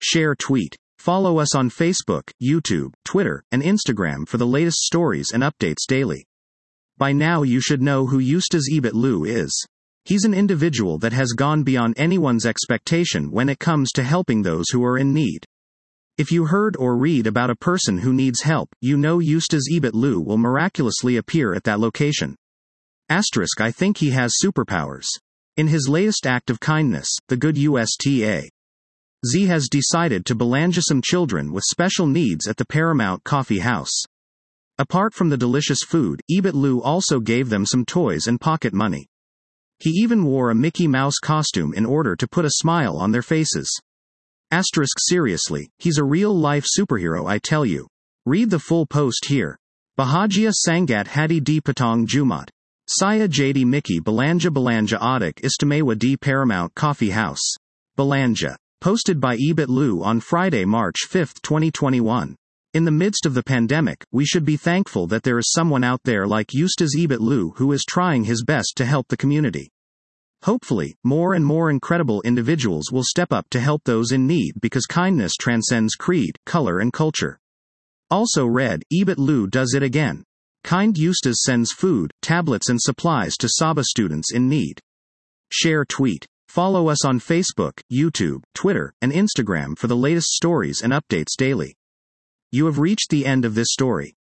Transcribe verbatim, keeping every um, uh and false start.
Share tweet. Follow us on Facebook, YouTube, Twitter, and Instagram for the latest stories and updates daily. By now you should know who Eustace Ebert-Lew is. He's an individual that has gone beyond anyone's expectation when it comes to helping those who are in need. If you heard or read about a person who needs help, you know Eustace Ebert-Lew will miraculously appear at that location. Asterisk I think he has superpowers. In his latest act of kindness, the good U S T A Z has decided to belanja some children with special needs at the Paramount Coffee House. Apart from the delicious food, Ebert-Lew also gave them some toys and pocket money. He even wore a Mickey Mouse costume in order to put a smile on their faces. Asterisk seriously, he's a real-life superhero I tell you. Read the full post here. Bahagia Sangat Hadi di Patong Jumat. Saya Jadi Mickey Belanja Belanja Adik Istimewa di Paramount Coffee House. Belanja. Posted by Ebert-Lew on Friday, March fifth, twenty twenty-one. In the midst of the pandemic, we should be thankful that there is someone out there like Eustace Ebert-Lew who is trying his best to help the community. Hopefully, more and more incredible individuals will step up to help those in need because kindness transcends creed, color and culture. Also read, Ebert-Lew does it again. Kind Eustace sends food, tablets and supplies to Sabah students in need. Share tweet. Follow us on Facebook, YouTube, Twitter, and Instagram for the latest stories and updates daily. You have reached the end of this story.